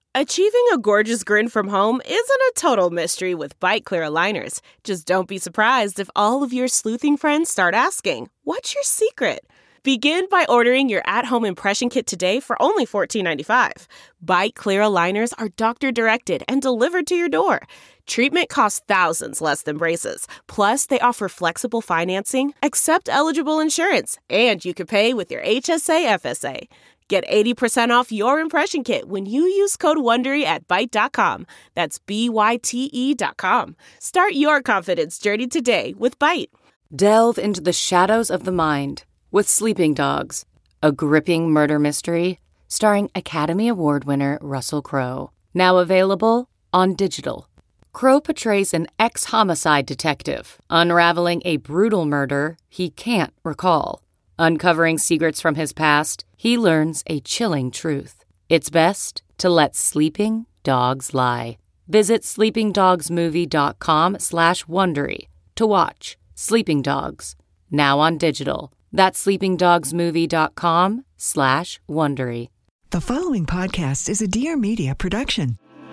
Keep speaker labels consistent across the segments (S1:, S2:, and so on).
S1: Achieving a gorgeous grin from home isn't a total mystery with Byte Clear aligners. Just don't be surprised if all of your sleuthing friends start asking, "What's your secret?" Begin by ordering your at-home impression kit today for only $14.95. Byte Clear aligners are doctor-directed and delivered to your door. Treatment costs thousands less than braces. Plus, they offer flexible financing, accept eligible insurance, and you can pay with your HSA FSA. Get 80% off your impression kit when you use code WONDERY at Byte.com. That's BYTE.com. Start your confidence journey today with Byte.
S2: Delve into the shadows of the mind with Sleeping Dogs, a gripping murder mystery starring Academy Award winner Russell Crowe. Now available on digital. Crowe portrays an ex-homicide detective unraveling a brutal murder he can't recall. Uncovering secrets from his past, he learns a chilling truth. It's best to let sleeping dogs lie. Visit sleepingdogsmovie.com/Wondery to watch Sleeping Dogs, now on digital. That's sleepingdogsmovie.com/Wondery.
S3: The following podcast is a Dear Media production.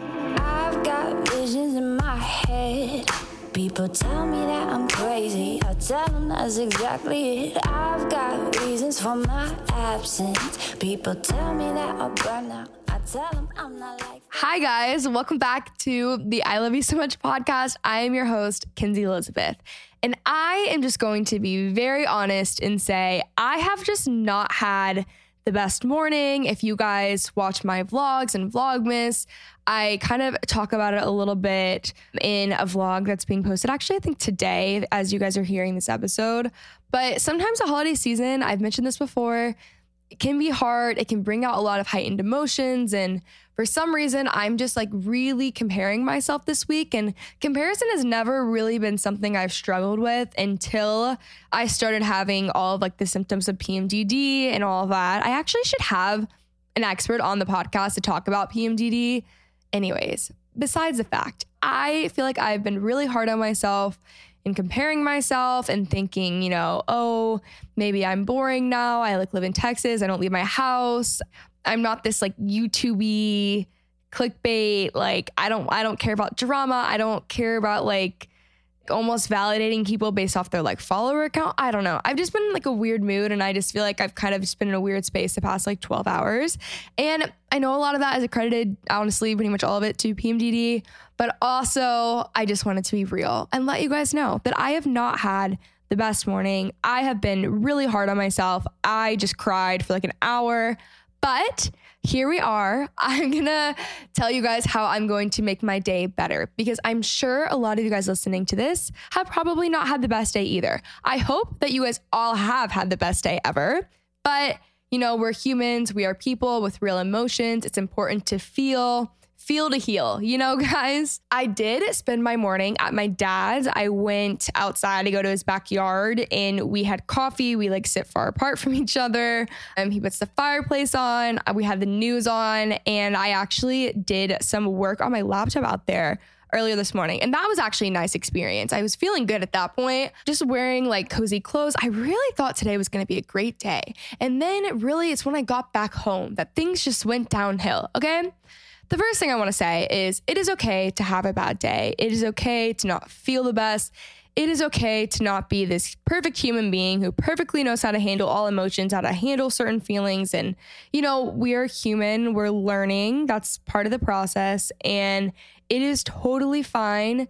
S4: I've got visions in my head. People tell me that I'm crazy. I tell them that's exactly it. I've got reasons for my absence. People tell me that I'll burn out. I tell them I'm not like.
S5: Hi, guys. Welcome back to the I Love You So Much podcast. I am your host, Kinsey Elizabeth. And I am just going to be very honest and say I have just not had the best morning. If you guys watch my vlogs and Vlogmas, I kind of talk about it a little bit in a vlog that's being posted. Actually, I think today, as you guys are hearing this episode. But sometimes the holiday season, I've mentioned this before, it can be hard. It can bring out a lot of heightened emotions. And for some reason, I'm just like really comparing myself this week. And comparison has never really been something I've struggled with until I started having all of like the symptoms of PMDD and all of that. I actually should have an expert on the podcast to talk about PMDD. Anyways, besides the fact, I feel like I've been really hard on myself in comparing myself and thinking, you know, oh, maybe I'm boring now. I like live in Texas. I don't leave my house. I'm not this like YouTube-y clickbait. Like I don't care about drama. I don't care about like almost validating people based off their like follower account. I don't know. I've just been in like a weird mood and I just feel like I've kind of just been in a weird space the past like 12 hours. And I know a lot of that is accredited, honestly, pretty much all of it to PMDD, but also I just wanted to be real and let you guys know that I have not had the best morning. I have been really hard on myself. I just cried for like an hour, but here we are. I'm going to tell you guys how I'm going to make my day better because I'm sure a lot of you guys listening to this have probably not had the best day either. I hope that you guys all have had the best day ever, but you know, we're humans. We are people with real emotions. It's important to feel to heal, you know, guys. I did spend my morning at my dad's. I went outside to go to his backyard and we had coffee. We like sit far apart from each other. He puts the fireplace on. We had the news on and I actually did some work on my laptop out there earlier this morning. And that was actually a nice experience. I was feeling good at that point, just wearing like cozy clothes. I really thought today was going to be a great day. And then really it's when I got back home that things just went downhill. Okay. The first thing I want to say is it is okay to have a bad day. It is okay to not feel the best. It is okay to not be this perfect human being who perfectly knows how to handle all emotions, how to handle certain feelings. And, you know, we are human. We're learning. That's part of the process. And it is totally fine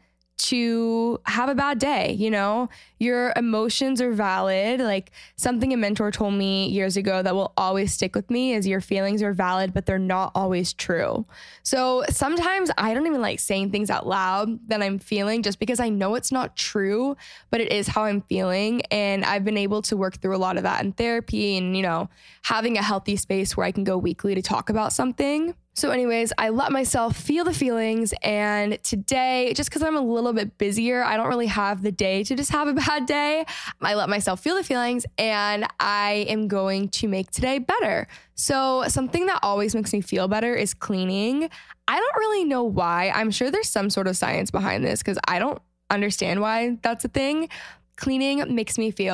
S5: to have a bad day. You know, your emotions are valid. Like something a mentor told me years ago that will always stick with me is your feelings are valid, but they're not always true. So sometimes I don't even like saying things out loud that I'm feeling just because I know it's not true, but it is how I'm feeling. And I've been able to work through a lot of that in therapy and, you know, having a healthy space where I can go weekly to talk about something. So anyways, I let myself feel the feelings. And today, just because I'm a little bit busier, I don't really have the day to just have a bad day. I let myself feel the feelings and I am going to make today better. So something that always makes me feel better is cleaning. I don't really know why. I'm sure there's some sort of science behind this because I don't understand why that's a thing. Cleaning makes me feel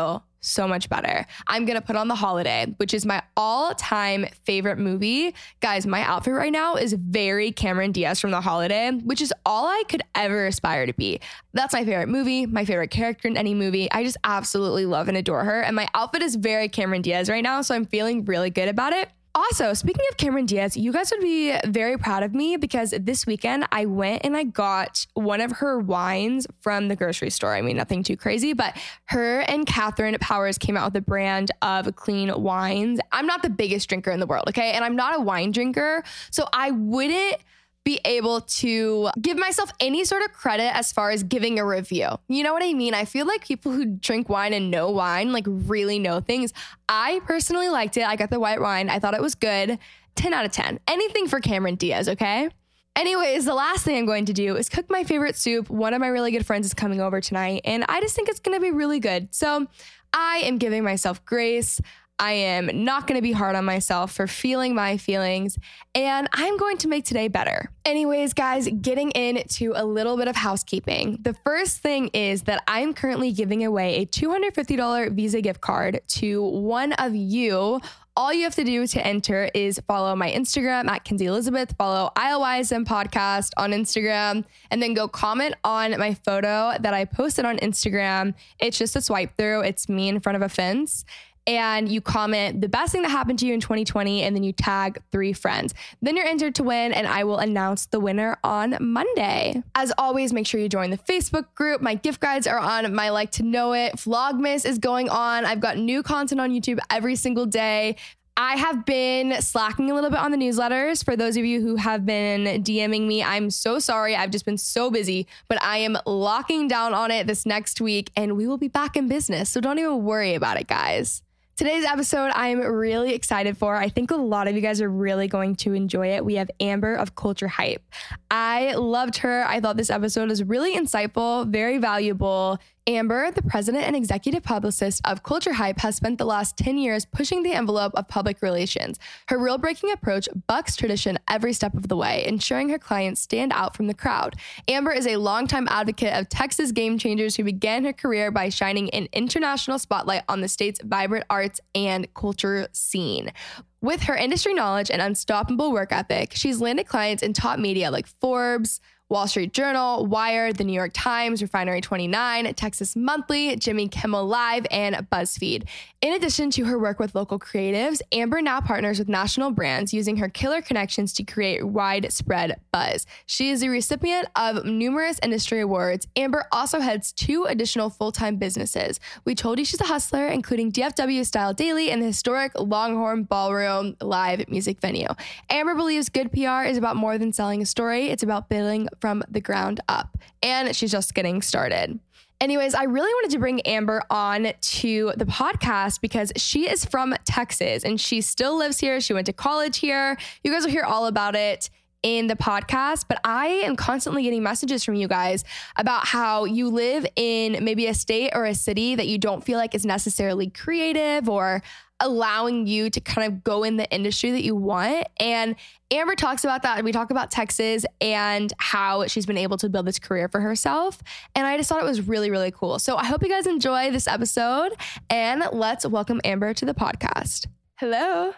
S5: so much better. I'm going to put on The Holiday, which is my all-time favorite movie. Guys, my outfit right now is very Cameron Diaz from The Holiday, which is all I could ever aspire to be. That's my favorite movie, my favorite character in any movie. I just absolutely love and adore her. And my outfit is very Cameron Diaz right now, so I'm feeling really good about it. Also, speaking of Cameron Diaz, you guys would be very proud of me because this weekend I went and I got one of her wines from the grocery store. I mean, nothing too crazy, but her and Catherine Powers came out with a brand of clean wines. I'm not the biggest drinker in the world, okay? And I'm not a wine drinker, so I wouldn't be able to give myself any sort of credit as far as giving a review. You know what I mean? I feel like people who drink wine and know wine like really know things. I personally liked it. I got the white wine. I thought it was good. 10 out of 10. Anything for Cameron Diaz, okay? Anyways, the last thing I'm going to do is cook my favorite soup. One of my really good friends is coming over tonight, and I just think it's going to be really good. So I am giving myself grace. I am not going to be hard on myself for feeling my feelings, and I'm going to make today better. Anyways, guys, getting into a little bit of housekeeping. The first thing is that I'm currently giving away a $250 Visa gift card to one of you. All you have to do to enter is follow my Instagram at Kinsey Elizabeth, follow ILYSM podcast on Instagram, and then go comment on my photo that I posted on Instagram. It's just a swipe through. It's me in front of a fence. And you comment the best thing that happened to you in 2020, and then you tag 3 friends. Then you're entered to win, and I will announce the winner on Monday. As always, make sure you join the Facebook group. My gift guides are on my Like to Know It. Vlogmas is going on. I've got new content on YouTube every single day. I have been slacking a little bit on the newsletters. For those of you who have been DMing me, I'm so sorry. I've just been so busy, but I am locking down on it this next week, and we will be back in business. So don't even worry about it, guys. Today's episode, I'm really excited for. I think a lot of you guys are really going to enjoy it. We have Amber of Culture Hype. I loved her. I thought this episode was really insightful, very valuable. Amber, the president and executive publicist of Culture Hype, has spent the last 10 years pushing the envelope of public relations. Her rule-breaking approach bucks tradition every step of the way, ensuring her clients stand out from the crowd. Amber is a longtime advocate of Texas game changers who began her career by shining an international spotlight on the state's vibrant arts and culture scene. With her industry knowledge and unstoppable work ethic, she's landed clients in top media like Forbes, Wall Street Journal, Wired, The New York Times, Refinery 29, Texas Monthly, Jimmy Kimmel Live, and BuzzFeed. In addition to her work with local creatives, Amber now partners with national brands using her killer connections to create widespread buzz. She is a recipient of numerous industry awards. Amber also heads 2 additional full-time businesses. We told you she's a hustler, including DFW Style Daily and the historic Longhorn Ballroom live music venue. Amber believes good PR is about more than selling a story. It's about building from the ground up. And she's just getting started. Anyways, I really wanted to bring Amber on to the podcast because she is from Texas and she still lives here. She went to college here. You guys will hear all about it in the podcast, but I am constantly getting messages from you guys about how you live in maybe a state or a city that you don't feel like is necessarily creative or allowing you to kind of go in the industry that you want. And Amber talks about that. We talk about Texas and how she's been able to build this career for herself. And I just thought it was really, really cool. So I hope you guys enjoy this episode, and let's welcome Amber to the podcast. Hello.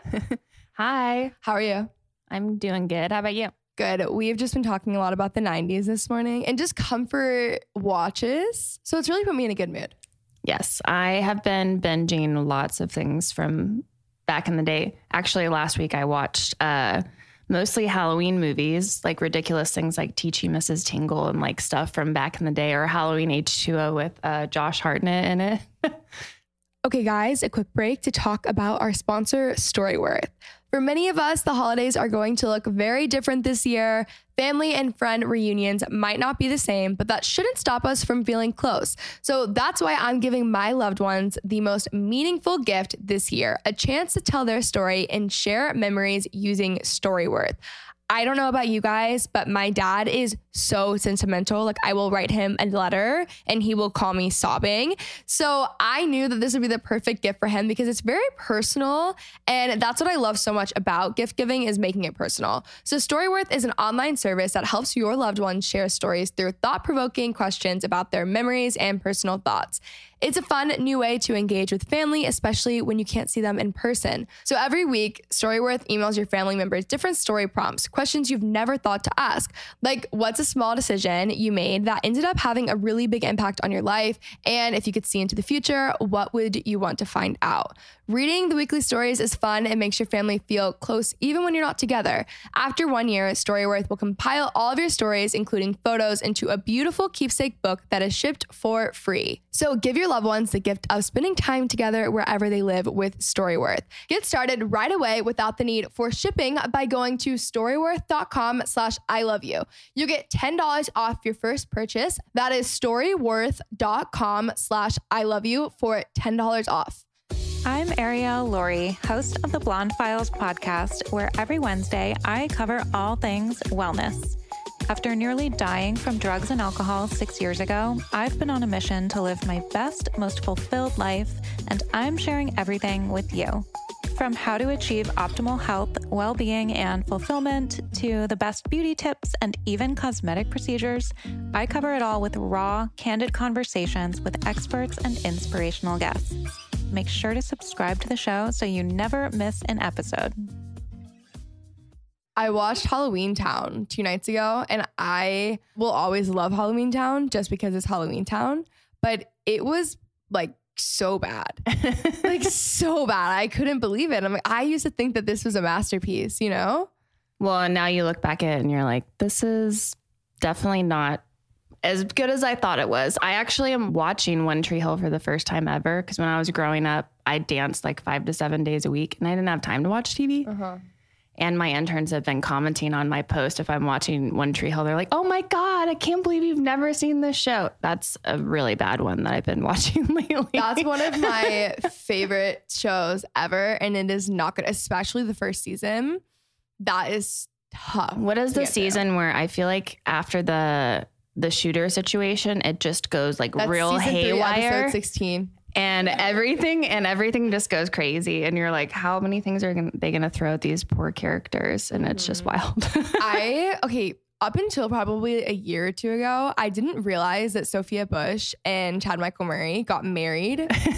S6: Hi.
S5: How are you?
S6: I'm doing good. How about you?
S5: Good. We've just been talking a lot about the 90s this morning and just comfort watches. So it's really put me in a good mood.
S6: Yes, I have been binging lots of things from back in the day. Actually, last week I watched mostly Halloween movies, like ridiculous things like Teaching Mrs. Tingle and like stuff from back in the day, or Halloween H2O with Josh Hartnett in it.
S5: Okay, guys, a quick break to talk about our sponsor, Storyworth. For many of us, the holidays are going to look very different this year. Family and friend reunions might not be the same, but that shouldn't stop us from feeling close. So that's why I'm giving my loved ones the most meaningful gift this year, a chance to tell their story and share memories using Storyworth. I don't know about you guys, but my dad is so sentimental. Like, I will write him a letter and he will call me sobbing. So I knew that this would be the perfect gift for him because it's very personal. And that's what I love so much about gift giving, is making it personal. So Storyworth is an online service that helps your loved ones share stories through thought-provoking questions about their memories and personal thoughts. It's a fun new way to engage with family, especially when you can't see them in person. So every week, Storyworth emails your family members different story prompts, questions you've never thought to ask. Like, what's a small decision you made that ended up having a really big impact on your life? And if you could see into the future, what would you want to find out? Reading the weekly stories is fun and makes your family feel close even when you're not together. After 1 year, Storyworth will compile all of your stories, including photos, into a beautiful keepsake book that is shipped for free. So give your loved ones the gift of spending time together wherever they live with Storyworth. Get started right away without the need for shipping by going to storyworth.com/ILoveYou. You get $10 off your first purchase. That is storyworth.com/ILoveYou for $10 off.
S7: I'm Arielle Laurie, host of the Blonde Files podcast, where every Wednesday I cover all things wellness. After nearly dying from drugs and alcohol 6 years ago, I've been on a mission to live my best, most fulfilled life, and I'm sharing everything with you. From how to achieve optimal health, well-being, and fulfillment to the best beauty tips and even cosmetic procedures, I cover it all with raw, candid conversations with experts and inspirational guests. Make sure to subscribe to the show so you never miss an episode.
S5: I watched Halloween Town 2 nights ago, and I will always love Halloween Town just because it's Halloween Town, but it was like so bad. Like so bad. I couldn't believe it. I'm like, I used to think that this was a masterpiece, you know?
S6: Well, and now you look back at it and you're like, this is definitely not as good as I thought it was. I actually am watching One Tree Hill for the first time ever, because when I was growing up, I danced like 5 to 7 days a week and I didn't have time to watch TV. And my interns have been commenting on my post if I'm watching One Tree Hill. They're like, oh my God, I can't believe you've never seen this show. That's a really bad one that I've been watching lately.
S5: That's one of my favorite shows ever. And it is not good, especially the first season. That is tough.
S6: What is the season where I feel like after the shooter situation, it just goes like
S5: That's
S6: real
S5: season 3,
S6: haywire.
S5: episode 16.
S6: And everything just goes crazy. And you're like, how many things are they going to throw at these poor characters? And it's just wild.
S5: Up until probably a year or two ago, I didn't realize that Sophia Bush and Chad Michael Murray got married.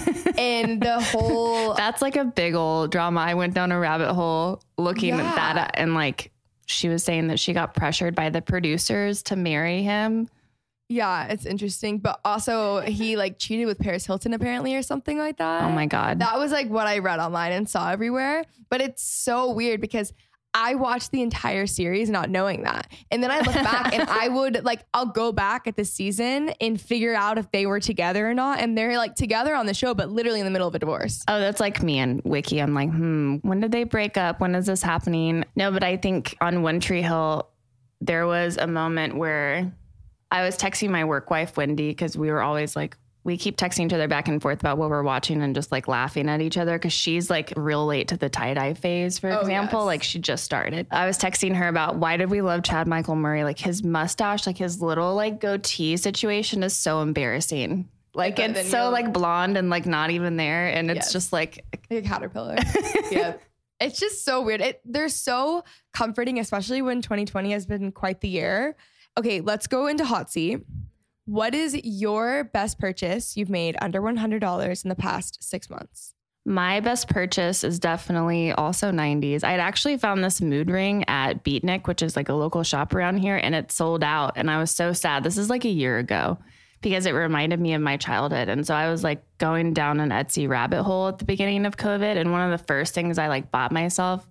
S5: And the whole...
S6: That's like a big old drama. I went down a rabbit hole looking at that. And like, she was saying that she got pressured by the producers to marry him.
S5: Yeah, it's interesting. But also he like cheated with Paris Hilton apparently or something like that.
S6: Oh my God.
S5: That was like what I read online and saw everywhere. But it's so weird because I watched the entire series not knowing that. And then I look back and I'll go back at the season and figure out if they were together or not. And they're like together on the show, but literally in the middle of a divorce.
S6: Oh, that's like me and Wiki. I'm like, when did they break up? When is this happening? No, but I think on One Tree Hill, there was a moment where I was texting my work wife, Wendy, because we were always like, we keep texting each other back and forth about what we're watching and just like laughing at each other because she's like real late to the tie-dye phase, for example. Yes. Like she just started. I was texting her about why did we love Chad Michael Murray? Like his mustache, like his little like goatee situation is so embarrassing. Like it's so like blonde and like not even there. And it's just like
S5: a caterpillar. Yeah. It's just so weird. They're so comforting, especially when 2020 has been quite the year. Okay, let's go into hot seat. What is your best purchase you've made under $100 in the past 6 months?
S6: My best purchase is definitely also 90s. I'd actually found this mood ring at Beatnik, which is like a local shop around here, and it sold out. And I was so sad. This is like a year ago because it reminded me of my childhood. And so I was like going down an Etsy rabbit hole at the beginning of COVID. And one of the first things I like bought myself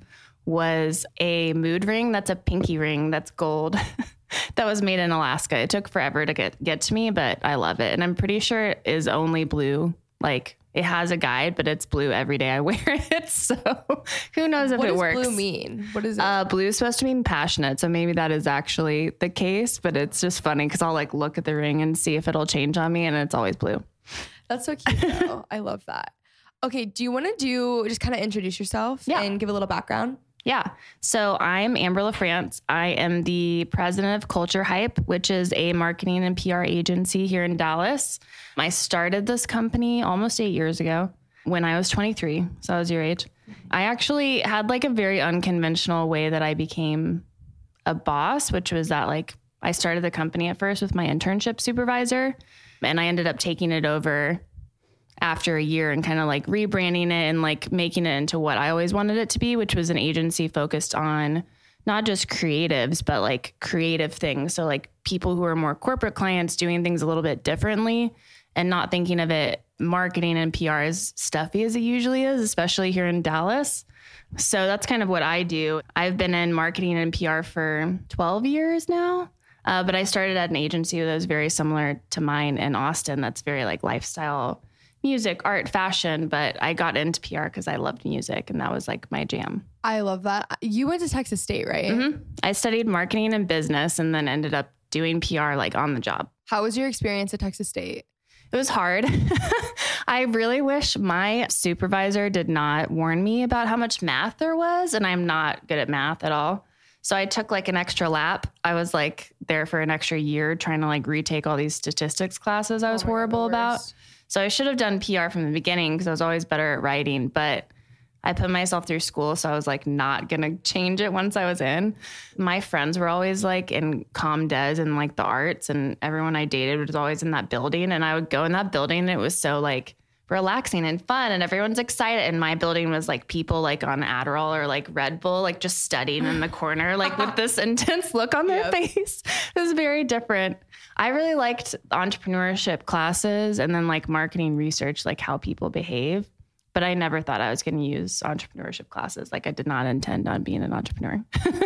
S6: was a mood ring that's a pinky ring that's gold. That was made in Alaska. It took forever to get to me, but I love it. And I'm pretty sure it is only blue. Like it has a guide, but it's blue every day I wear it. So who knows if it works.
S5: What does blue mean? What is it?
S6: Blue is supposed to mean passionate. So maybe that is actually the case, but it's just funny because I'll like look at the ring and see if it'll change on me. And it's always blue.
S5: That's so cute though. I love that. Okay. Do you want to just kind of introduce yourself and give a little background?
S6: Yeah. So I'm Amber LaFrance. I am the president of Culture Hype, which is a marketing and PR agency here in Dallas. I started this company almost 8 years ago when I was 23. So I was your age. I actually had like a very unconventional way that I became a boss, which was that like I started the company at first with my internship supervisor and I ended up taking it over after a year and kind of like rebranding it and like making it into what I always wanted it to be, which was an agency focused on not just creatives, but like creative things. So like people who are more corporate clients doing things a little bit differently and not thinking of it marketing and PR as stuffy as it usually is, especially here in Dallas. So that's kind of what I do. I've been in marketing and PR for 12 years now. But I started at an agency that was very similar to mine in Austin. That's very like lifestyle, music, art, fashion. But I got into PR because I loved music and that was like my jam.
S5: I love that. You went to Texas State, right?
S6: Mm-hmm. I studied marketing and business and then ended up doing PR like on the job.
S5: How was your experience at Texas State?
S6: It was hard. I really wish my supervisor did not warn me about how much math there was. And I'm not good at math at all. So I took like an extra lap. I was like there for an extra year trying to like retake all these statistics classes I was horrible about. So I should have done PR from the beginning because I was always better at writing, but I put myself through school. So I was like not going to change it once I was in. My friends were always like in comm des and like the arts, and everyone I dated was always in that building. And I would go in that building and it was so like relaxing and fun and everyone's excited. And my building was like people like on Adderall or like Red Bull, like just studying in the corner, like with this intense look on their face. It was very different. I really liked entrepreneurship classes and then like marketing research, like how people behave. But I never thought I was going to use entrepreneurship classes. Like I did not intend on being an entrepreneur.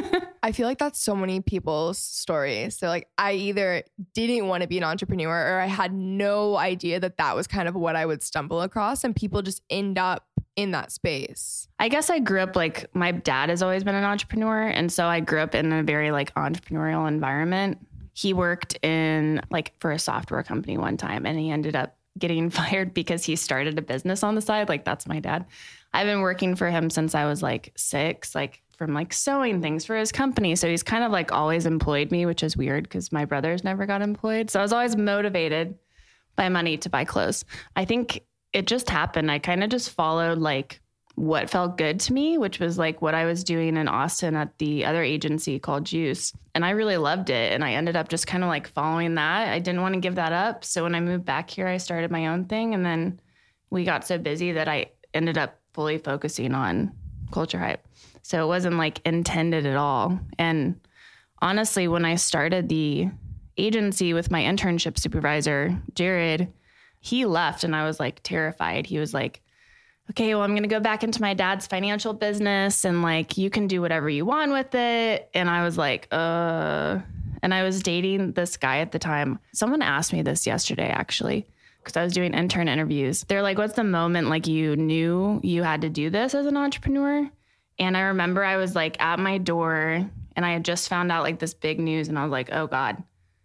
S5: I feel like that's so many people's stories. So like I either didn't want to be an entrepreneur or I had no idea that that was kind of what I would stumble across, and people just end up in that space.
S6: I guess I grew up like my dad has always been an entrepreneur. And so I grew up in a very like entrepreneurial environment. He worked in like for a software company one time and he ended up getting fired because he started a business on the side. Like that's my dad. I've been working for him since I was like 6, like from like sewing things for his company. So he's kind of like always employed me, which is weird because my brothers never got employed. So I was always motivated by money to buy clothes. I think it just happened. I kind of just followed like what felt good to me, which was like what I was doing in Austin at the other agency called Juice. And I really loved it. And I ended up just kind of like following that. I didn't want to give that up. So when I moved back here, I started my own thing. And then we got so busy that I ended up fully focusing on Culture Hype. So it wasn't like intended at all. And honestly, when I started the agency with my internship supervisor, Jared, he left and I was like terrified. He was like, okay, well, I'm going to go back into my dad's financial business and like, you can do whatever you want with it. And I was like, and I was dating this guy at the time. Someone asked me this yesterday, actually, because I was doing intern interviews. They're like, what's the moment like you knew you had to do this as an entrepreneur? And I remember I was like at my door and I had just found out like this big news and I was like, oh God,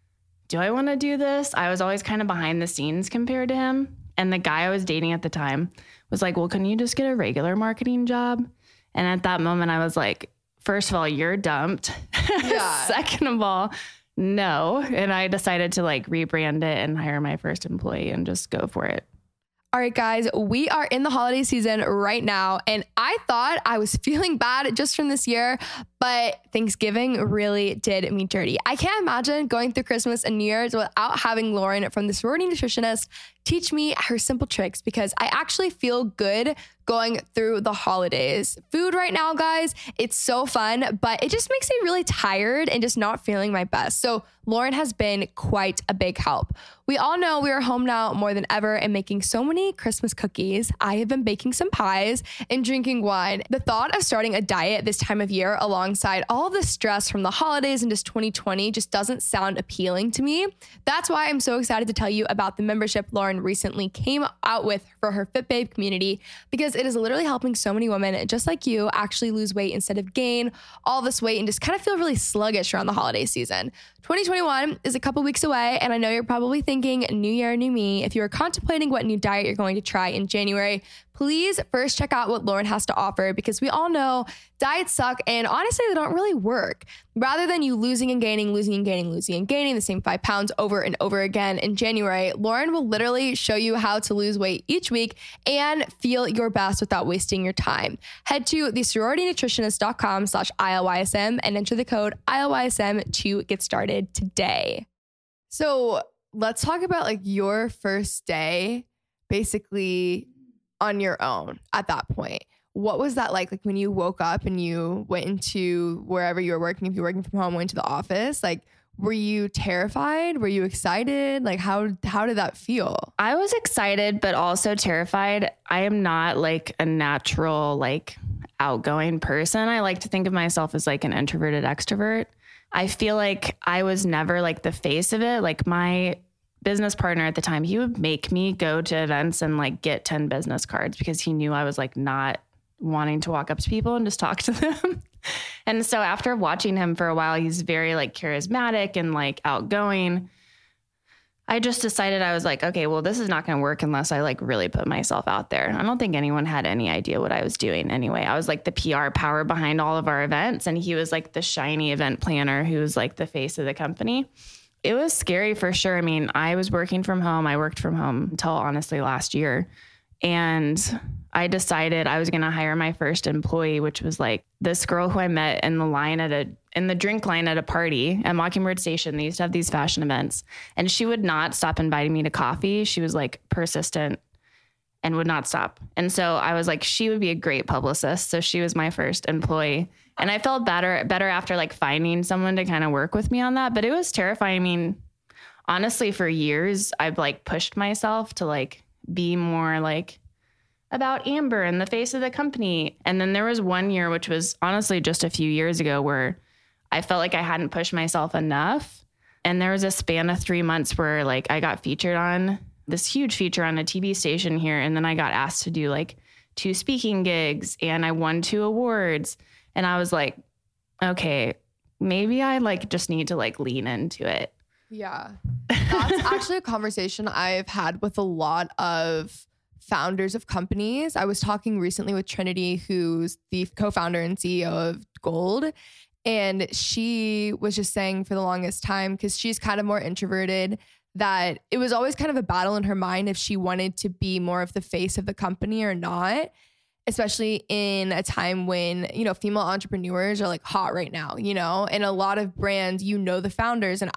S6: do I want to do this? I was always kind of behind the scenes compared to him. And the guy I was dating at the time was like, well, can you just get a regular marketing job? And at that moment, I was like, first of all, you're dumped. Yeah. Second of all, no. And I decided to like rebrand it and hire my first employee and just go for it.
S5: All right, guys, we are in the holiday season right now, and I thought I was feeling bad just from this year, but Thanksgiving really did me dirty. I can't imagine going through Christmas and New Year's without having Lauren from the Sorority Nutritionist teach me her simple tricks, because I actually feel good going through the holidays. Food right now, guys, it's so fun, but it just makes me really tired and just not feeling my best. So Lauren has been quite a big help. We all know we are home now more than ever and making so many Christmas cookies. I have been baking some pies and drinking wine. The thought of starting a diet this time of year alongside all of the stress from the holidays and just 2020 just doesn't sound appealing to me. That's why I'm so excited to tell you about the membership Lauren recently came out with for her Fit Babe community, because it is literally helping so many women just like you actually lose weight instead of gain all this weight and just kind of feel really sluggish around the holiday season. 2021 is a couple weeks away, and I know you're probably thinking new year, new me. If you are contemplating what new diet you're going to try in January, please first check out what Lauren has to offer, because we all know diets suck and honestly, they don't really work. Rather than you losing and gaining the same 5 pounds over and over again in January, Lauren will literally show you how to lose weight each week and feel your best without wasting your time. Head to thesororitynutritionist.com/ILYSM and enter the code ILYSM to get started today. So let's talk about like your first day basically on your own at that point. What was that like when you woke up and you went into wherever you were working, if you're working from home, went to the office, like, were you terrified? Were you excited? Like, how did that feel?
S6: I was excited, but also terrified. I am not like a natural, like, outgoing person. I like to think of myself as like an introverted extrovert. I feel like I was never like the face of it. Like, my business partner at the time, he would make me go to events and like get 10 business cards because he knew I was like not wanting to walk up to people and just talk to them. And so after watching him for a while, he's very like charismatic and like outgoing. I just decided, I was like, okay, well, this is not going to work unless I like really put myself out there. I don't think anyone had any idea what I was doing anyway. I was like the PR power behind all of our events. And he was like the shiny event planner who was like the face of the company. It was scary for sure. I mean, I was working from home. I worked from home until honestly last year. And I decided I was going to hire my first employee, which was like this girl who I met in the line in the drink line at a party at Mockingbird Station. They used to have these fashion events, and she would not stop inviting me to coffee. She was like persistent and would not stop. And so I was like, she would be a great publicist. So she was my first employee. And I felt better after like finding someone to kind of work with me on that. But it was terrifying. I mean, honestly, for years, I've like pushed myself to like be more like about Amber and the face of the company. And then there was one year, which was honestly just a few years ago, where I felt like I hadn't pushed myself enough. And there was a span of 3 months where like I got featured on this huge feature on a TV station here. And then I got asked to do like 2 speaking gigs, and I won 2 awards. And I was like, okay, maybe I like just need to like lean into it.
S5: Yeah. That's actually a conversation I've had with a lot of founders of companies. I was talking recently with Trinity, who's the co-founder and CEO of Gold. And she was just saying for the longest time, because she's kind of more introverted, that it was always kind of a battle in her mind if she wanted to be more of the face of the company or not, especially in a time when, you know, female entrepreneurs are like hot right now, you know, and a lot of brands, you know, the founders. And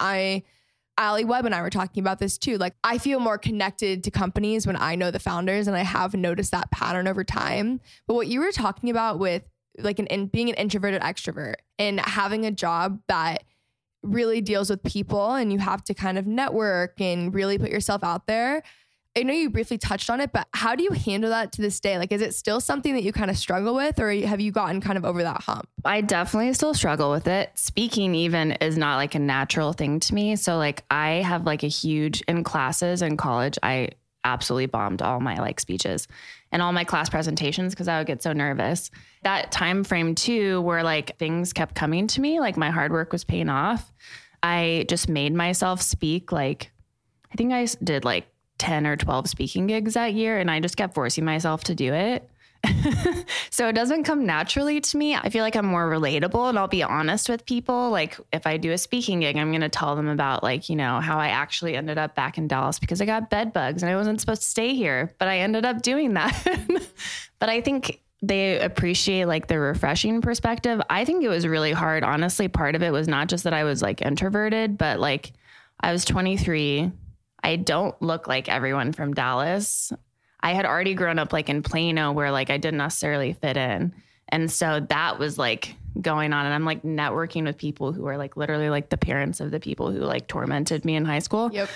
S5: Ali Webb and I were talking about this too. Like, I feel more connected to companies when I know the founders, and I have noticed that pattern over time. But what you were talking about with like being an introverted extrovert and having a job that really deals with people and you have to kind of network and really put yourself out there. I know you briefly touched on it, but how do you handle that to this day? Like, is it still something that you kind of struggle with, or have you gotten kind of over that hump?
S6: I definitely still struggle with it. Speaking even is not like a natural thing to me. So like I have like in classes in college, I absolutely bombed all my like speeches and all my class presentations because I would get so nervous. That time frame too, where like things kept coming to me, like my hard work was paying off. I just made myself speak. Like, I think I did like 10 or 12 speaking gigs that year, and I just kept forcing myself to do it. So it doesn't come naturally to me. I feel like I'm more relatable, and I'll be honest with people. Like, if I do a speaking gig, I'm going to tell them about like, you know, how I actually ended up back in Dallas because I got bed bugs and I wasn't supposed to stay here, but I ended up doing that. But I think they appreciate like the refreshing perspective. I think it was really hard. Honestly, part of it was not just that I was like introverted, but like I was 23. I don't look like everyone from Dallas. I had already grown up like in Plano, where like I didn't necessarily fit in. And so that was like going on. And I'm like networking with people who are like literally like the parents of the people who like tormented me in high school.
S5: Yep.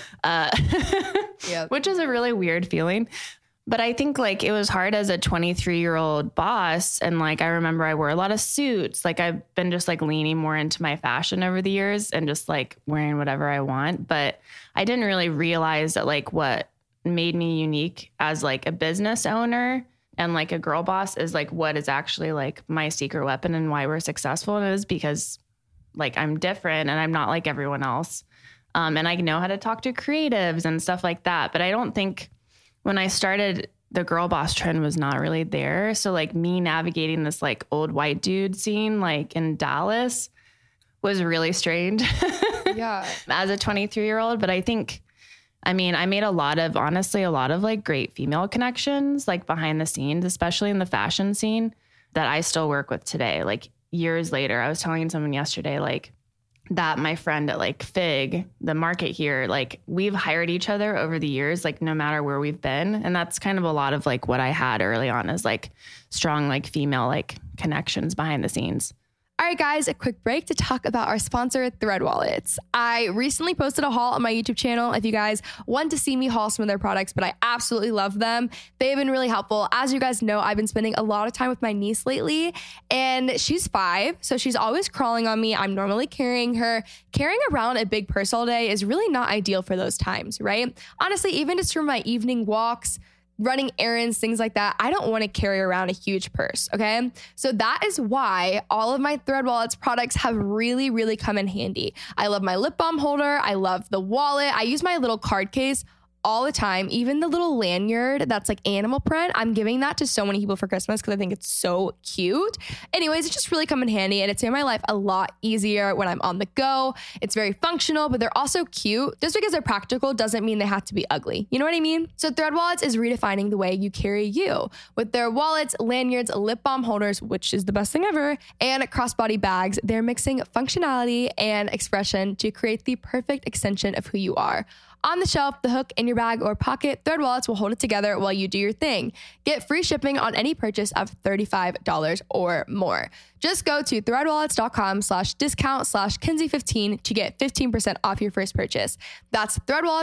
S6: Yep. Which is a really weird feeling. But I think like it was hard as a 23-year-old boss. And like, I remember I wore a lot of suits. Like, I've been just like leaning more into my fashion over the years and just like wearing whatever I want. But I didn't really realize that like what made me unique as like a business owner and like a girl boss is like what is actually like my secret weapon and why we're successful. And it is because like I'm different and I'm not like everyone else. And I know how to talk to creatives and stuff like that. But I don't think when I started, the girl boss trend was not really there. So like me navigating this like old white dude scene, like in Dallas, was really strange.
S5: Yeah.
S6: As a 23-year-old. But I think, I mean, I made a lot of like great female connections, like behind the scenes, especially in the fashion scene, that I still work with today. Like years later, I was telling someone yesterday, like that my friend at like Fig, the market here, like we've hired each other over the years, like no matter where we've been. And that's kind of a lot of like what I had early on is like strong, like female, like connections behind the scenes.
S5: All right, guys, a quick break to talk about our sponsor, Thread Wallets. I recently posted a haul on my YouTube channel if you guys want to see me haul some of their products, but I absolutely love them. They've been really helpful. As you guys know, I've been spending a lot of time with my niece lately, and she's 5, so she's always crawling on me. I'm normally carrying her. Carrying around a big purse all day is really not ideal for those times, right? Honestly, even just for my evening walks, running errands, things like that, I don't want to carry around a huge purse, okay? So that is why all of my Thread Wallets products have really, really come in handy. I love my lip balm holder. I love the wallet. I use my little card case all the time. Even the little lanyard that's like animal print, I'm giving that to so many people for Christmas because I think it's so cute. Anyways, it's just really come in handy, and it's made my life a lot easier when I'm on the go. It's very functional, but they're also cute. Just because they're practical doesn't mean they have to be ugly. You know what I mean? So Thread Wallets is redefining the way you carry you with their wallets, lanyards, lip balm holders, which is the best thing ever, and crossbody bags. They're mixing functionality and expression to create the perfect extension of who you are. On the shelf, the hook, in your bag or pocket, Thread Wallets will hold it together while you do your thing. Get free shipping on any purchase of $35 or more. Just go to threadwallets.com/discount/Kinsey15 to get 15% off your first purchase. That's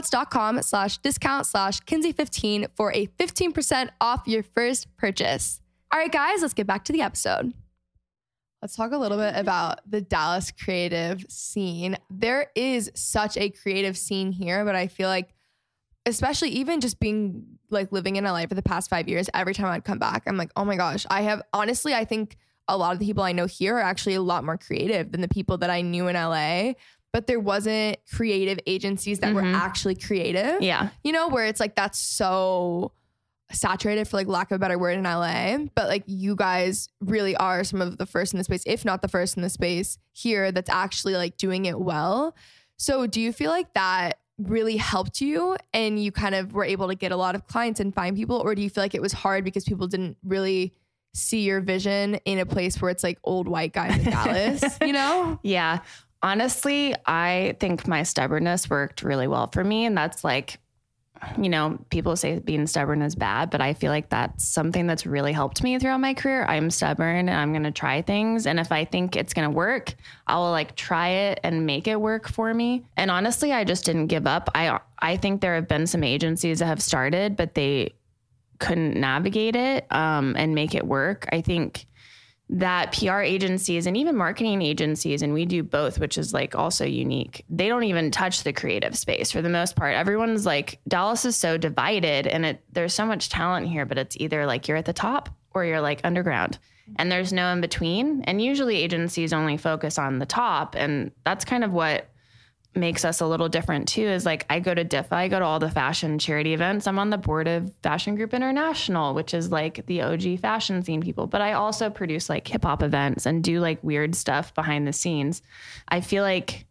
S5: threadwallets.com/discount/Kinsey15 for a 15% off your first purchase. All right, guys, let's get back to the episode. Let's talk a little bit about the Dallas creative scene. There is such a creative scene here, but I feel like, especially even just being like living in LA for the past 5 years, every time I'd come back, I'm like, oh my gosh, I think a lot of the people I know here are actually a lot more creative than the people that I knew in LA. But there wasn't creative agencies that were actually creative.
S6: Yeah.
S5: You know, where it's like, that's so saturated, for like lack of a better word, in LA, but like you guys really are some of the first in the space, if not the first in the space here, that's actually like doing it well. So do you feel like that really helped you and you kind of were able to get a lot of clients and find people, or do you feel like it was hard because people didn't really see your vision in a place where it's like old white guys in Dallas, you know?
S6: Yeah. Honestly, I think my stubbornness worked really well for me, and that's like, you know, people say being stubborn is bad, but I feel like that's something that's really helped me throughout my career. I'm stubborn and I'm going to try things. And if I think it's going to work, I will like try it and make it work for me. And honestly, I just didn't give up. I think there have been some agencies that have started, but they couldn't navigate it and make it work. I think that PR agencies and even marketing agencies, and we do both, which is like also unique, they don't even touch the creative space for the most part. Everyone's like, Dallas is so divided and there's so much talent here, but it's either like you're at the top or you're like underground, and there's no in between. And usually agencies only focus on the top. And that's kind of what makes us a little different too, is like I go to DIFA, I go to all the fashion charity events. I'm on the board of Fashion Group International, which is like the OG fashion scene people, but I also produce like hip hop events and do like weird stuff behind the scenes. I feel like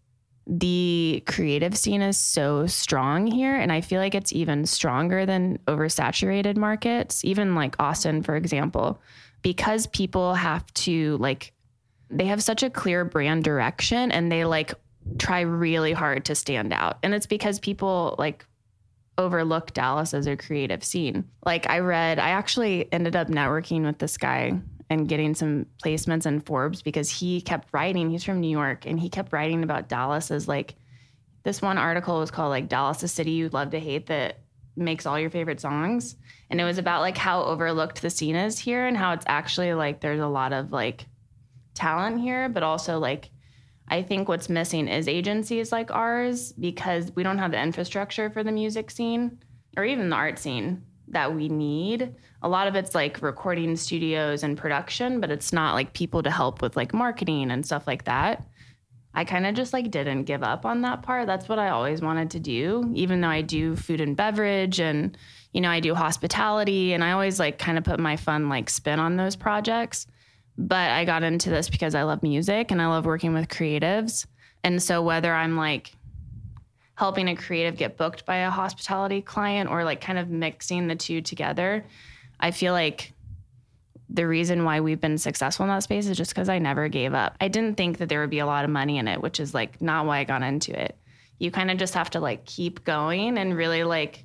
S6: the creative scene is so strong here, and I feel like it's even stronger than oversaturated markets, even like Austin, for example, because people have to like, they have such a clear brand direction and they like try really hard to stand out. And it's because people like overlook Dallas as a creative scene. Like I actually ended up networking with this guy and getting some placements in Forbes because he kept writing, he's from New York, and he kept writing about Dallas as like, this one article was called like Dallas, a city you'd love to hate that makes all your favorite songs. And it was about like how overlooked the scene is here and how it's actually like, there's a lot of like talent here, but also like, I think what's missing is agencies like ours, because we don't have the infrastructure for the music scene or even the art scene that we need. A lot of it's like recording studios and production, but it's not like people to help with like marketing and stuff like that. I kind of just like didn't give up on that part. That's what I always wanted to do, even though I do food and beverage and, you know, I do hospitality, and I always like kind of put my fun like spin on those projects. But I got into this because I love music and I love working with creatives. And so whether I'm like helping a creative get booked by a hospitality client or like kind of mixing the two together, I feel like the reason why we've been successful in that space is just because I never gave up. I didn't think that there would be a lot of money in it, which is like not why I got into it. You kind of just have to like keep going and really like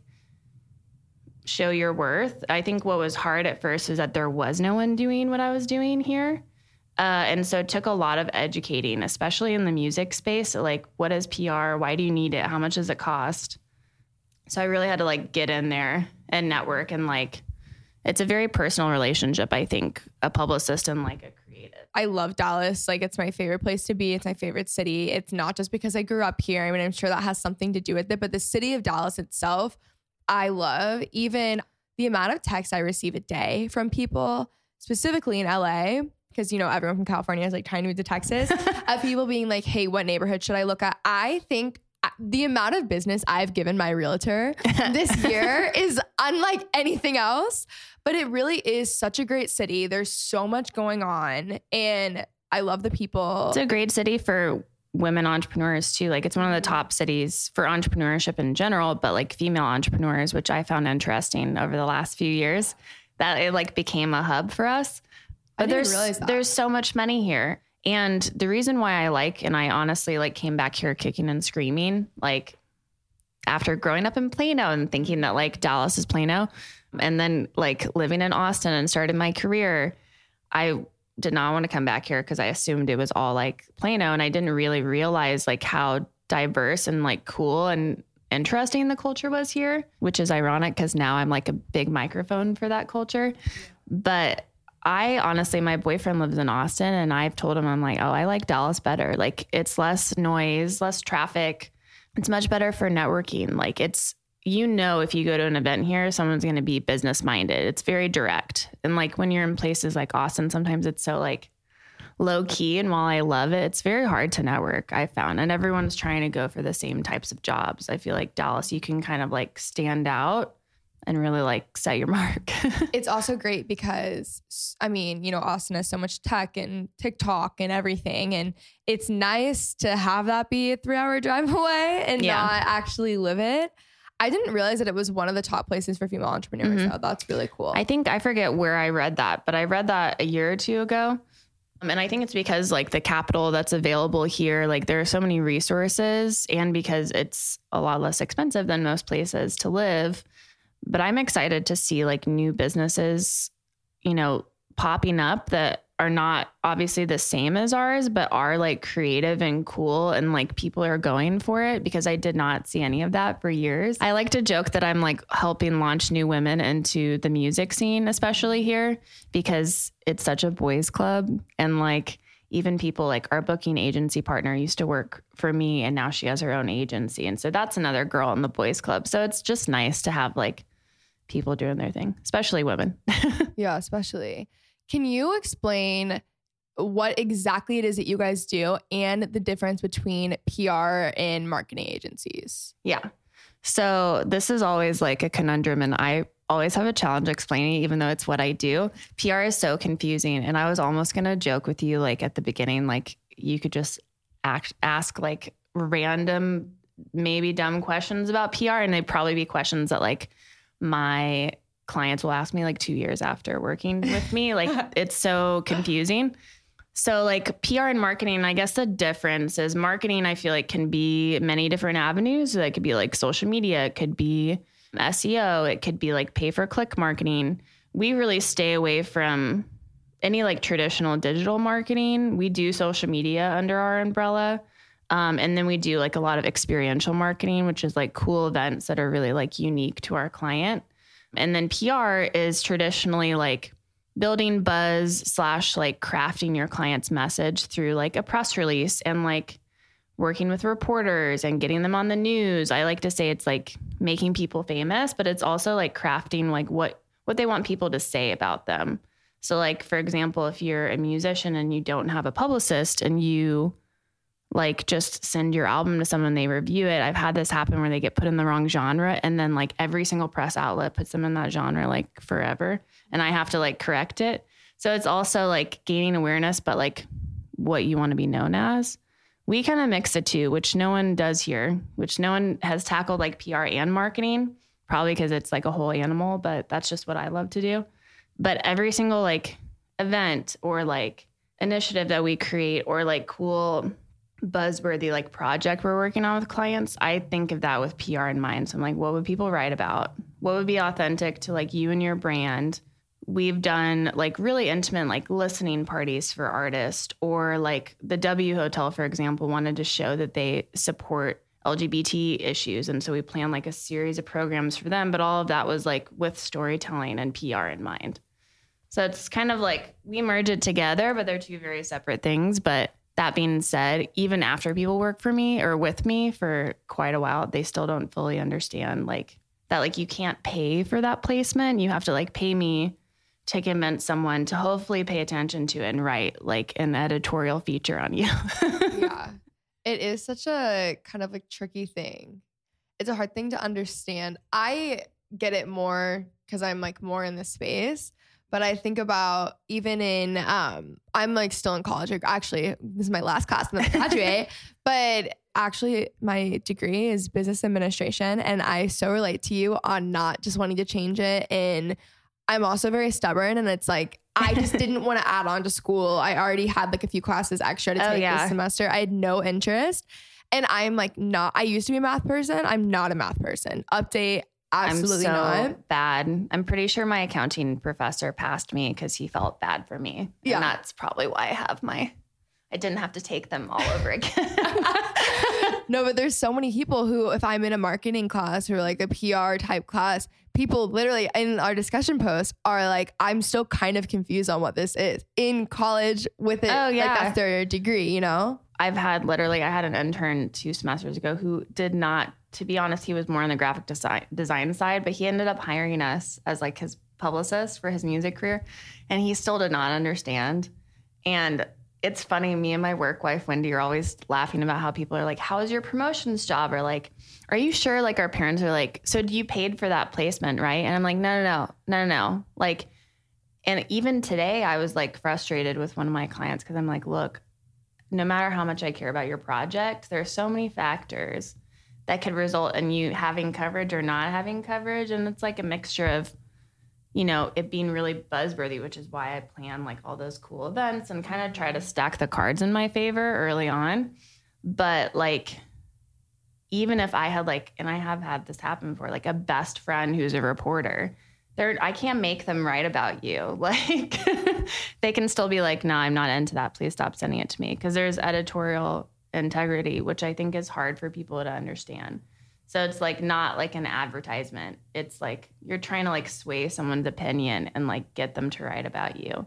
S6: show your worth. I think what was hard at first is that there was no one doing what I was doing here. And so it took a lot of educating, especially in the music space. Like, what is PR? Why do you need it? How much does it cost? So I really had to like get in there and network, and like, it's a very personal relationship, I think, a publicist and like a creative.
S5: I love Dallas. Like, it's my favorite place to be. It's my favorite city. It's not just because I grew up here. I mean, I'm sure that has something to do with it, but the city of Dallas itself, I love. Even the amount of texts I receive a day from people, specifically in LA, because, you know, everyone from California is like trying to move to Texas, of people being like, hey, what neighborhood should I look at? I think the amount of business I've given my realtor this year is unlike anything else, but it really is such a great city. There's so much going on, and I love the people.
S6: It's a great city for women entrepreneurs too. Like, it's one of the top cities for entrepreneurship in general, but like female entrepreneurs, which I found interesting over the last few years, that it like became a hub for us. But there's so much money here. And the reason why I like, and I honestly like came back here kicking and screaming, like after growing up in Plano and thinking that like Dallas is Plano, and then like living in Austin and started my career, I did not want to come back here because I assumed it was all like Plano. And I didn't really realize like how diverse and like cool and interesting the culture was here, which is ironic because now I'm like a big microphone for that culture. But I honestly, my boyfriend lives in Austin, and I've told him, I'm like, oh, I like Dallas better. Like, it's less noise, less traffic. It's much better for networking. Like, it's, you know, if you go to an event here, someone's going to be business minded. It's very direct. And like when you're in places like Austin, sometimes it's so like low key. And while I love it, it's very hard to network, I found. And everyone's trying to go for the same types of jobs. I feel like Dallas, you can kind of like stand out and really like set your mark.
S5: It's also great because, I mean, you know, Austin has so much tech and TikTok and everything. And it's nice to have that be a 3-hour drive away and not actually live it. I didn't realize that it was one of the top places for female entrepreneurs. Though. That's really cool.
S6: I think I forget where I read that, but I read that a year or two ago. And I think it's because like the capital that's available here, like there are so many resources, and because it's a lot less expensive than most places to live. But I'm excited to see like new businesses, you know, popping up that are not obviously the same as ours, but are like creative and cool, and like people are going for it, because I did not see any of that for years. I like to joke that I'm like helping launch new women into the music scene, especially here, because it's such a boys club. And like even people like our booking agency partner used to work for me, and now she has her own agency. And so that's another girl in the boys club. So it's just nice to have like people doing their thing, especially women.
S5: Yeah, especially. Can you explain what exactly it is that you guys do and the difference between PR and marketing agencies?
S6: Yeah. So this is always like a conundrum, and I always have a challenge explaining it, even though it's what I do. PR is so confusing. And I was almost going to joke with you, like at the beginning, like you could just ask like random, maybe dumb questions about PR. And they'd probably be questions that like my clients will ask me like 2 years after working with me. Like it's so confusing. So like PR and marketing, I guess the difference is marketing, I feel like can be many different avenues. So that could be like social media. It could be SEO. It could be like pay per click marketing. We really stay away from any like traditional digital marketing. We do social media under our umbrella. And then we do like a lot of experiential marketing, which is like cool events that are really like unique to our client. And then PR is traditionally like building buzz / like crafting your client's message through like a press release and like working with reporters and getting them on the news. I like to say it's like making people famous, but it's also like crafting like what they want people to say about them. So like, for example, if you're a musician and you don't have a publicist and you like just send your album to someone, they review it. I've had this happen where they get put in the wrong genre, and then like every single press outlet puts them in that genre like forever, and I have to like correct it. So it's also like gaining awareness, but like what you want to be known as. We kind of mix the two, which no one does here, which no one has tackled like PR and marketing, probably because it's like a whole animal, but that's just what I love to do. But every single like event or like initiative that we create or like cool buzzworthy like project we're working on with clients, I think of that with PR in mind. So I'm like, what would people write about? What would be authentic to like you and your brand? We've done like really intimate like listening parties for artists, or like the W Hotel, for example, wanted to show that they support LGBT issues. And so we planned like a series of programs for them, but all of that was like with storytelling and PR in mind. So it's kind of like we merge it together, but they're two very separate things. But that being said, even after people work for me or with me for quite a while, they still don't fully understand like that, like you can't pay for that placement. You have to like pay me to convince someone to hopefully pay attention to it and write like an editorial feature on you.
S5: Yeah. It is such a kind of like tricky thing. It's a hard thing to understand. I get it more because I'm like more in this space, but I think about even in, I'm like still in college. Actually, this is my last class and then I graduate, but actually my degree is business administration. And I so relate to you on not just wanting to change it. And I'm also very stubborn, and it's like, I just didn't want to add on to school. I already had like a few classes extra to take this semester. I had no interest. And I'm like, I used to be a math person. I'm not a math person. Update, absolutely not.
S6: Bad. I'm pretty sure my accounting professor passed me because he felt bad for me. Yeah. And that's probably why I didn't have to take them all over again.
S5: No, but there's so many people who, if I'm in a marketing class or like a PR type class, people literally in our discussion posts are like, I'm still kind of confused on what this is in college with it. Oh, yeah. Like that's their degree, you know?
S6: I had an intern 2 semesters ago who did not, to be honest, he was more on the graphic design side, but he ended up hiring us as like his publicist for his music career. And he still did not understand. And it's funny, me and my work wife, Wendy, are always laughing about how people are like, how is your promotions job? Or like, are you sure? Like our parents are like, so do you paid for that placement, right? And I'm like, no. Like, and even today I was like frustrated with one of my clients because I'm like, look, no matter how much I care about your project, there's so many factors that could result in you having coverage or not having coverage. And it's like a mixture of, you know, it being really buzzworthy, which is why I plan like all those cool events and kind of try to stack the cards in my favor early on. But like, even if I had like, and I have had this happen before, like a best friend who's a reporter, I can't make them write about you. Like they can still be like, no, I'm not into that. Please stop sending it to me. Because there's editorial integrity, which I think is hard for people to understand. So it's like not like an advertisement. It's like you're trying to like sway someone's opinion and like get them to write about you.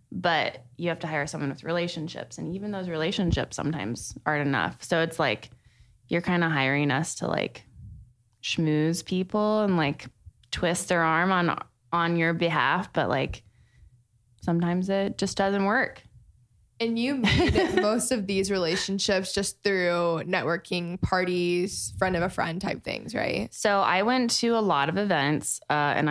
S6: But you have to hire someone with relationships. And even those relationships sometimes aren't enough. So it's like you're kind of hiring us to like schmooze people and like twist their arm on your behalf. But like sometimes it just doesn't work.
S5: And you made most of these relationships just through networking parties, friend of a friend type things, right?
S6: So I went to a lot of events and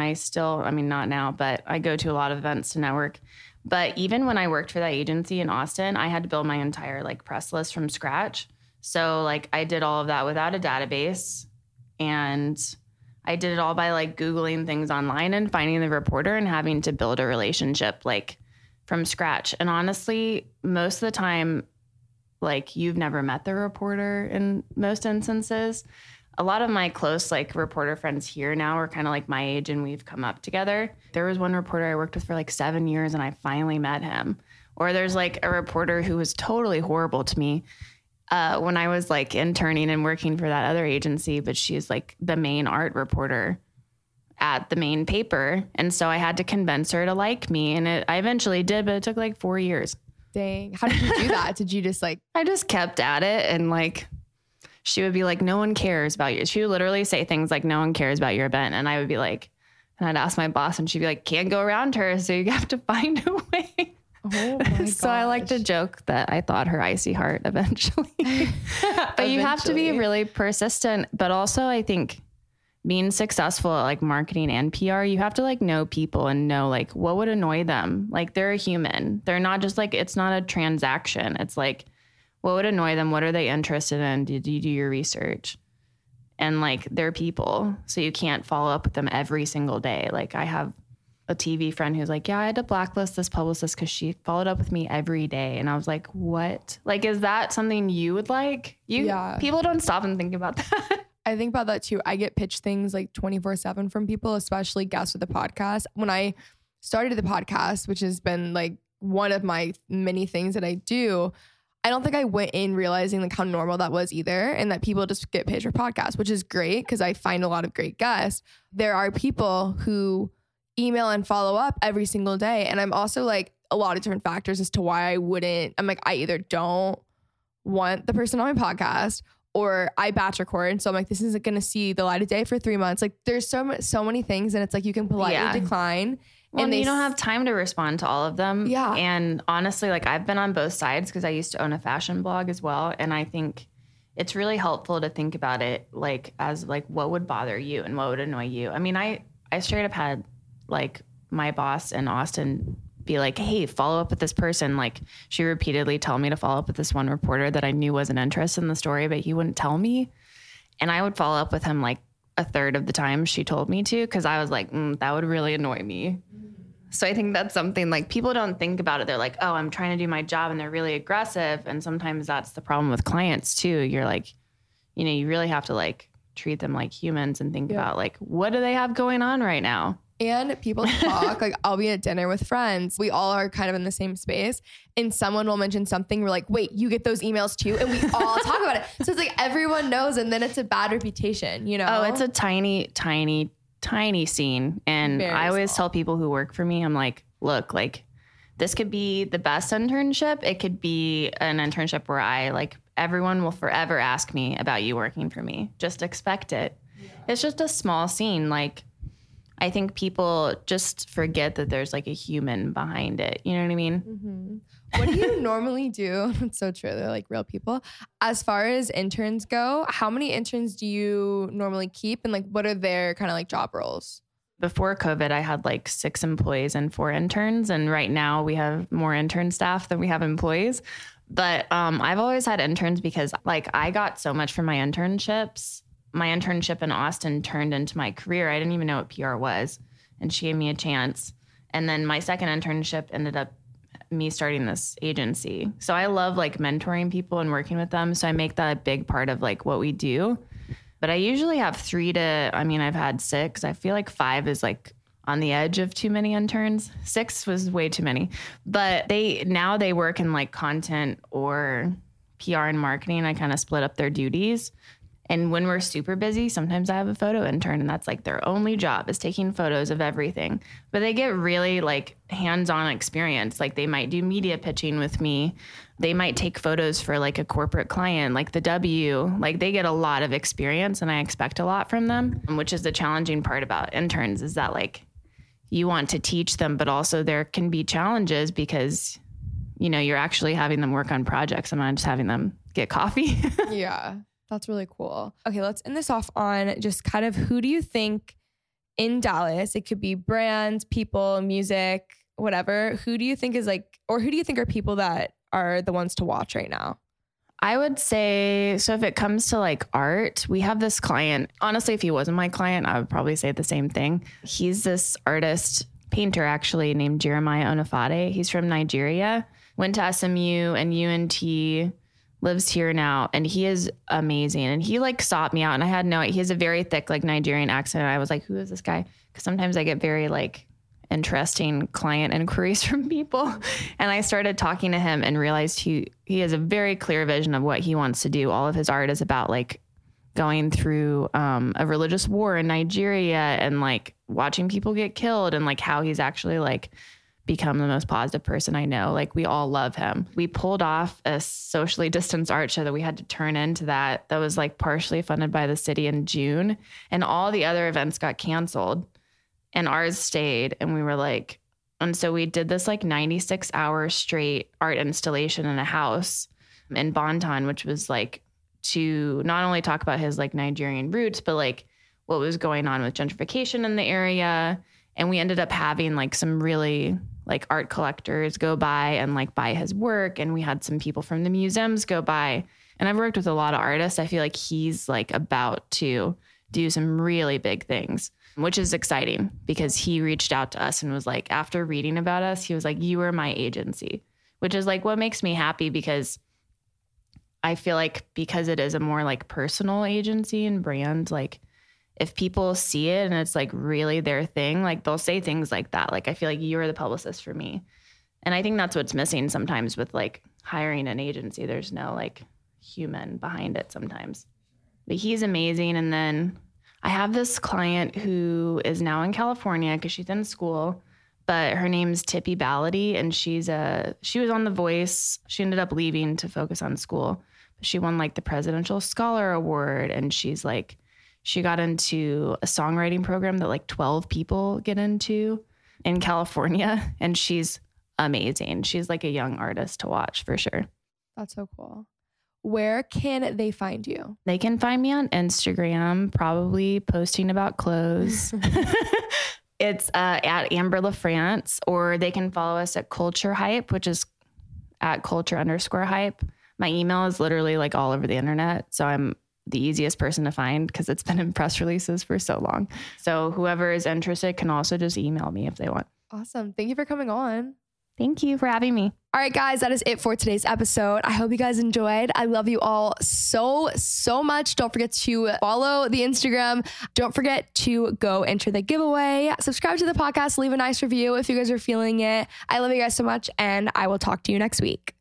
S6: not now, but I go to a lot of events to network. But even when I worked for that agency in Austin, I had to build my entire like press list from scratch. So like I did all of that without a database, and I did it all by like Googling things online and finding the reporter and having to build a relationship like from scratch. And honestly, most of the time, like you've never met the reporter in most instances. A lot of my close like reporter friends here now are kind of like my age and we've come up together. There was one reporter I worked with for like 7 years and I finally met him. Or there's like a reporter who was totally horrible to me when I was like interning and working for that other agency, but she's like the main art reporter at the main paper. And so I had to convince her to like me. And I eventually did, but it took like 4 years.
S5: Dang. How did you do that? Did you just like...
S6: I just kept at it. And like, she would be like, no one cares about you. She would literally say things like, no one cares about your event. And I would be like, and I'd ask my boss and she'd be like, can't go around her. So you have to find a way. Oh my so I like to joke that I thought her icy heart eventually. But you have to be really persistent. But also I think being successful at like marketing and PR, you have to like know people and know like what would annoy them. Like they're a human. They're not just like, it's not a transaction. It's like, what would annoy them? What are they interested in? Did you do your research? And like they're people. So you can't follow up with them every single day. Like I have a TV friend who's like, yeah, I had to blacklist this publicist because she followed up with me every day. And I was like, what? Like, is that something you would like? People don't stop and think about that.
S5: I think about that too. I get pitched things like 24/7 from people, especially guests with the podcast. When I started the podcast, which has been like one of my many things that I do, I don't think I went in realizing like how normal that was either, and that people just get pitched for podcasts, which is great because I find a lot of great guests. There are people who email and follow up every single day. And I'm also like a lot of different factors as to why I wouldn't. I'm like, I either don't want the person on my podcast or I batch record. So I'm like, this isn't going to see the light of day for 3 months. Like there's so many things, and it's like you can politely decline.
S6: Well,
S5: and
S6: you don't have time to respond to all of them.
S5: Yeah.
S6: And honestly, like I've been on both sides because I used to own a fashion blog as well. And I think it's really helpful to think about it like as like what would bother you and what would annoy you. I mean, I straight up had like my boss in Austin be like, hey, follow up with this person. Like she repeatedly tell me to follow up with this one reporter that I knew wasn't interested in the story, but he wouldn't tell me. And I would follow up with him like a third of the time she told me to, because I was like, that would really annoy me. So I think that's something like people don't think about it. They're like, oh, I'm trying to do my job, and they're really aggressive. And sometimes that's the problem with clients too. You're like, you know, you really have to like treat them like humans and think about like, what do they have going on right now?
S5: And people talk, like I'll be at dinner with friends. We all are kind of in the same space, and someone will mention something. We're like, wait, you get those emails too? And we all talk about it. So it's like everyone knows, and then it's a bad reputation, you know?
S6: Oh, it's a tiny, tiny, tiny scene. And
S5: Very
S6: I always
S5: small.
S6: tell people who work for me, I'm like, look, like this could be the best internship. It could be an internship where I like everyone will forever ask me about you working for me. Just expect it. Yeah. It's just a small scene. Like, I think people just forget that there's like a human behind it. You know what I mean?
S5: Mm-hmm. What do you normally do? It's so true. They're like real people. As far as interns go, how many interns do you normally keep? And like, what are their kind of like job roles?
S6: Before COVID, I had like 6 employees and 4 interns. And right now we have more intern staff than we have employees. But I've always had interns because like I got so much from my internships. My internship in Austin turned into my career. I didn't even know what PR was, and she gave me a chance. And then my second internship ended up me starting this agency. So I love like mentoring people and working with them. So I make that a big part of like what we do. But I usually have 3 to, I mean, I've had 6. I feel like 5 is like on the edge of too many interns. 6 was way too many. But now they work in like content or PR and marketing. I kind of split up their duties. And when we're super busy, sometimes I have a photo intern, and that's like their only job is taking photos of everything. But they get really like hands-on experience. Like they might do media pitching with me. They might take photos for like a corporate client, like the W. Like they get a lot of experience, and I expect a lot from them, which is the challenging part about interns is that like you want to teach them, but also there can be challenges because, you know, you're actually having them work on projects. I'm not just having them get coffee.
S5: Yeah. That's really cool. Okay, let's end this off on just kind of who do you think in Dallas, it could be brands, people, music, whatever, who do you think is like, or who do you think are people that are the ones to watch right now?
S6: I would say, so if it comes to like art, we have this client. Honestly, if he wasn't my client, I would probably say the same thing. He's this artist, painter actually, named Jeremiah Onifade. He's from Nigeria, went to SMU and UNT, lives here now, and he is amazing. And he like sought me out, and I had he has a very thick like Nigerian accent. And I was like, who is this guy? Because sometimes I get very like interesting client inquiries from people. And I started talking to him and realized he has a very clear vision of what he wants to do. All of his art is about like going through a religious war in Nigeria and like watching people get killed, and like how he's actually like become the most positive person I know. Like we all love him. We pulled off a socially distanced art show that we had to turn into that was like partially funded by the city in June, and all the other events got canceled and ours stayed. And we were like, and so we did this like 96-hour straight art installation in a house in Bonton, which was like to not only talk about his like Nigerian roots, but like what was going on with gentrification in the area. And we ended up having like some really like art collectors go by and like buy his work. And we had some people from the museums go by. And I've worked with a lot of artists. I feel like he's like about to do some really big things. which is exciting because he reached out to us and was like, after reading about us, he was like, you are my agency, which is like what makes me happy, because I feel like because it is a more like personal agency and brand, like if people see it and it's like really their thing, like they'll say things like that. Like, I feel like you're the publicist for me. And I think that's what's missing sometimes with like hiring an agency. There's no like human behind it sometimes. But he's amazing. And then I have this client who is now in California because she's in school, but her name's Tippy Ballady, and she was on The Voice. She ended up leaving to focus on school. She won like the Presidential Scholar Award, and she got into a songwriting program that like 12 people get into in California, and she's amazing. She's like a young artist to watch for sure.
S5: That's so cool. Where can they find you?
S6: They can find me on Instagram, probably posting about clothes. It's at Amber LaFrance, or they can follow us at Culture Hype, which is at culture_hype. My email is literally like all over the internet. So I'm the easiest person to find because it's been in press releases for so long. So whoever is interested can also just email me if they want.
S5: Awesome. Thank you for coming on.
S6: Thank you for having me.
S5: All right, guys, that is it for today's episode. I hope you guys enjoyed. I love you all so much. Don't forget to follow the Instagram. Don't forget to go enter the giveaway. Subscribe to the podcast. Leave a nice review if you guys are feeling it. I love you guys so much, and I will talk to you next week.